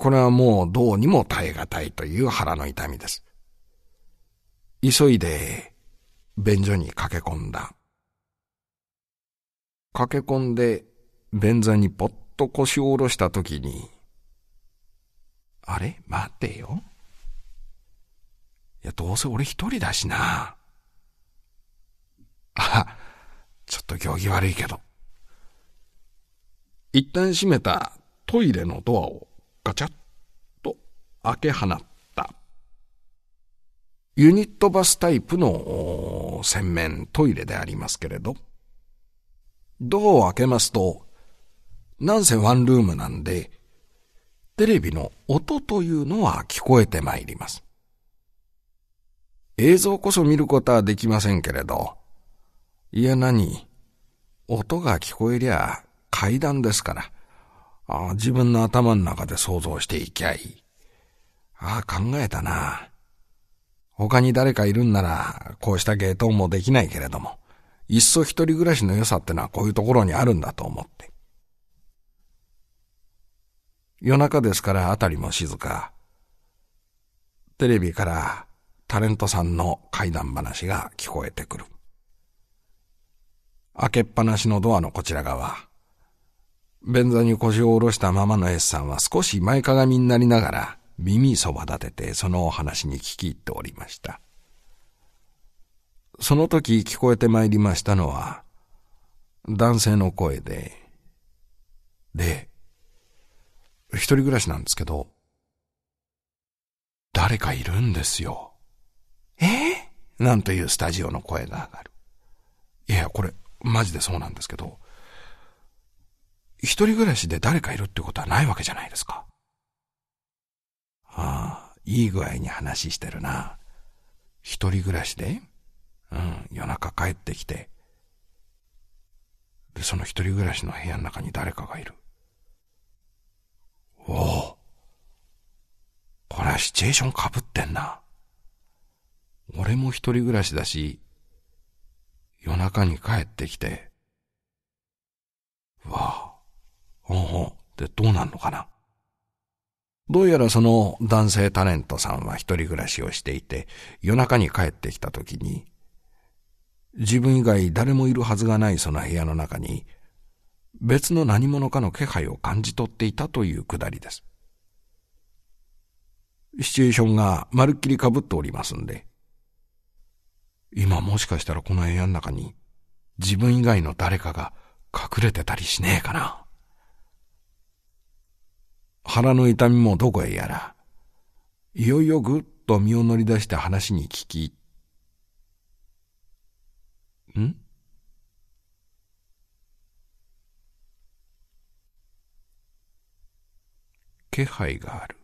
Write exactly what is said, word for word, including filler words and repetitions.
これはもうどうにも耐え難いという腹の痛みです。急いで便所に駆け込んだ。駆け込んで便座にぽっと腰を下ろしたときに、あれ待てよ。いや、どうせ俺一人だしな。あ、ちょっと行儀悪いけど。一旦閉めたトイレのドアをガチャッと開け放った。ユニットバスタイプの洗面トイレでありますけれど、ドアを開けますと、なんせワンルームなんで、テレビの音というのは聞こえてまいります。映像こそ見ることはできませんけれど、いや何、音が聞こえりゃ階段ですから、ああ自分の頭の中で想像していきゃいい。ああ考えたな。他に誰かいるんならこうした芸当もできないけれども、いっそ一人暮らしの良さってのはこういうところにあるんだと思って。夜中ですからあたりも静か。テレビからタレントさんの怪談話が聞こえてくる。開けっぱなしのドアのこちら側、便座に腰を下ろしたままの S さんは少し前かがみになりながら耳そば立ててそのお話に聞き入っておりました。その時聞こえてまいりましたのは男性の声で、で、一人暮らしなんですけど、誰かいるんですよ。えー、なんというスタジオの声が上がる。いや、これ、マジでそうなんですけど、一人暮らしで誰かいるってことはないわけじゃないですか。ああ、いい具合に話してるな。一人暮らしで、うん、夜中帰ってきて、で、その一人暮らしの部屋の中に誰かがいる。おお、これはシチュエーションかぶってんな。俺も一人暮らしだし、夜中に帰ってきて、わあ、ほんほんってどうなんのかな。どうやらその男性タレントさんは一人暮らしをしていて、夜中に帰ってきたときに、自分以外誰もいるはずがないその部屋の中に、別の何者かの気配を感じ取っていたというくだりです。シチュエーションがまるっきり被っておりますんで、今もしかしたらこの部屋の中に自分以外の誰かが隠れてたりしねえかな。腹の痛みもどこへやら、いよいよぐっと身を乗り出して話に聞き、ん？気配がある。